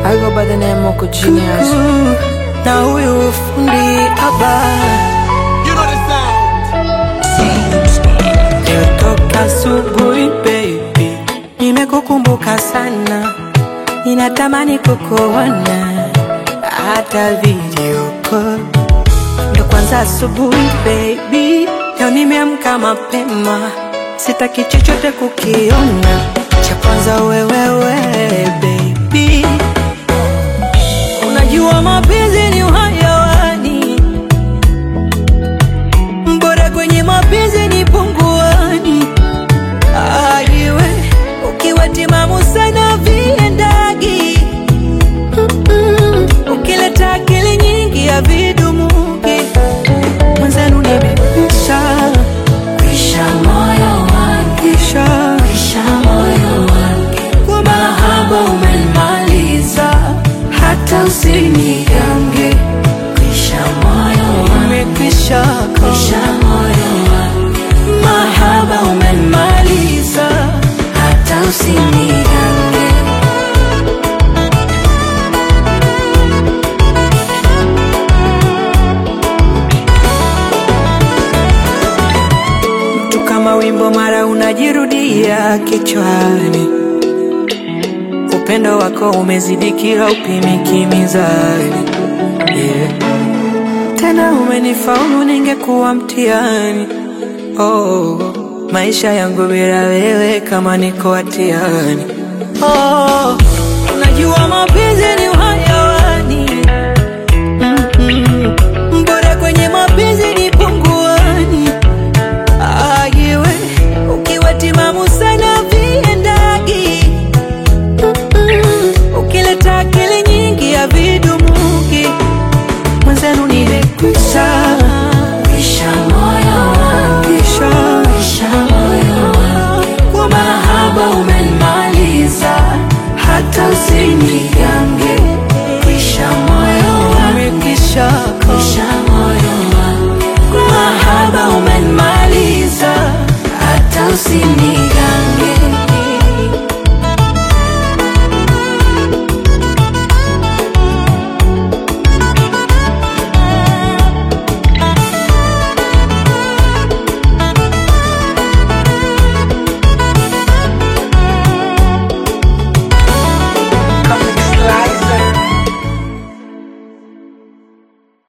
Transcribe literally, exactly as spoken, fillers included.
I go by the name Moko Genius. Na huyu fundi haba, You know the sound. nilitoka asubuhi baby, nimekukumbuka sana, ninatamani kukuona hata video call. Ndo kwanza asubuhi baby, leo nimeamka mapema, sitaki chochote kukiona, cha kwanza wewewe baby. Unajua mapenzi ni uhayawani, mbora kwenye mapenzi ni punguani. Aiwe, ukiwa timamu sana viendagi, mm-mm. Ukileta akili nyingi ya vidumuki, mwenzenu nimekwisha, kwisha moyo wangu, kwisha, kwisha moyo wangu, kwa mahaba umenimaliza, hata usinigange. Kwisha moyo wangu, nimekwisha, kwisha moyo wangu, mahaba umenimaliza, hata usinigange. Mtu kama wimbo mara unajirudia kichwani, upendo wako umezidi kila upimiki mizani, yeah. Tena umenifaulu ningekuwa mtihani, oh, maisha yangu bila wewe kama niko hatiani, oh. Unajua mapenzi ni uhayawani, mm-mm. Mbora kwenye mapenzi ni punguani. Aiwe, ukiwa timamu sana viendagi, mm-mm. Ukileta akili nyingi ya vidumuki, mwenzenu nimekwisha, kwisha moyo wangu, kwisha, kwisha moyo wangu, kwa mahaba umenimaliza, hata usinigange. Kwisha moyo wangu, nimekwisha, kwisha moyo wangu, kwa mahaba umenimaliza, hata usinigange.